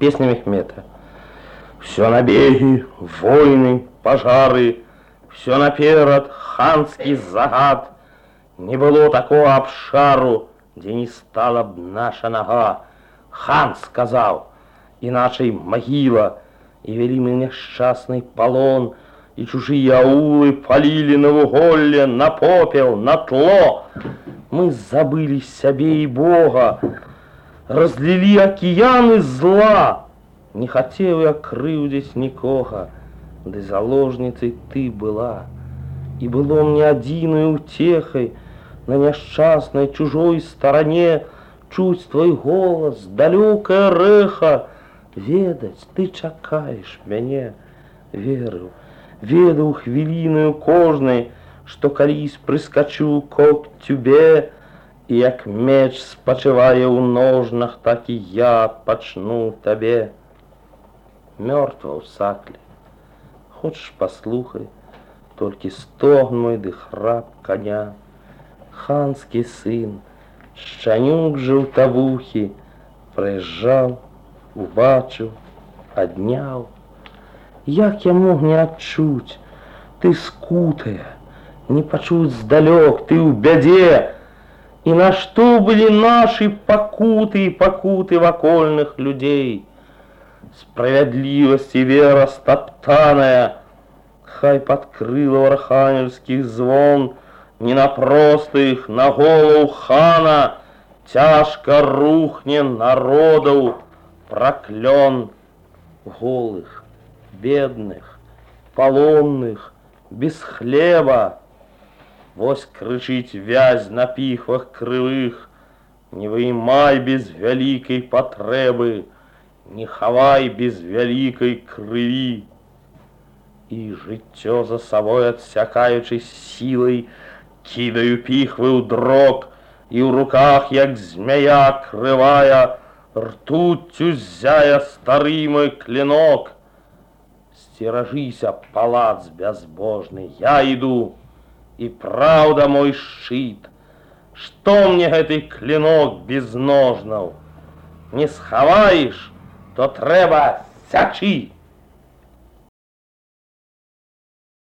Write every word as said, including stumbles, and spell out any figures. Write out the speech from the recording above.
Песня Мехмета. Все набеги, войны, пожары, все наперад ханский загад. Не было такого обшару, где не стала б наша нога. Хан сказал, иначе могила, и вели мы несчастный полон, и чужие аулы полили на вуголле, на попел, на тло. Мы забыли себе и Бога, разлили океаны зла. Не хотел я крыўдзіць нікога, ды заложницей ты была. И было мне одиной утехой на несчастной чужой стороне чуть твой голос, далекое рэха. Ведаць, ты чакаешь мяне, верыў, ведаў хвілінаю кожнай, што калісь прыскачу к цюбе, і як меч спачывае ў ножнах, так і я пачну табе. Мёртва ў сакле, хочаш паслухай, толькі стогн мой ды храп коня. Ханскі сын, шчанюк жаўтавухі, прыязджаў, убачыў, адняў. Як я мог не адчуць, ты скутая, не пачуць здалёк, ты ў бядзе. І нашто былі нашы пакуты і пакуты вакольных людзей? Справядлівасць і вера стаптаная, хай пад крылаў архангельскіх звон не на простых, на голову хана цяжка рухне народаў праклён. Голых, бедных, палонных, без хлеба. Вось крычыць вязь на піхвах крывых, не вымай без вялікай патрэбы, не хавай без вялікай крыві. І жыццё за сабой адсякаючы сілай, кідаю піхвы ў дрог, і ў руках, як змяя крывая, ртуццю ззяе стары мой клинок. Сцеражыся, палац бязбожны, я іду, і праўда мой шчыт. Што мне гэты клинок без ножнаў? Не схаваеш, то трэба сячы.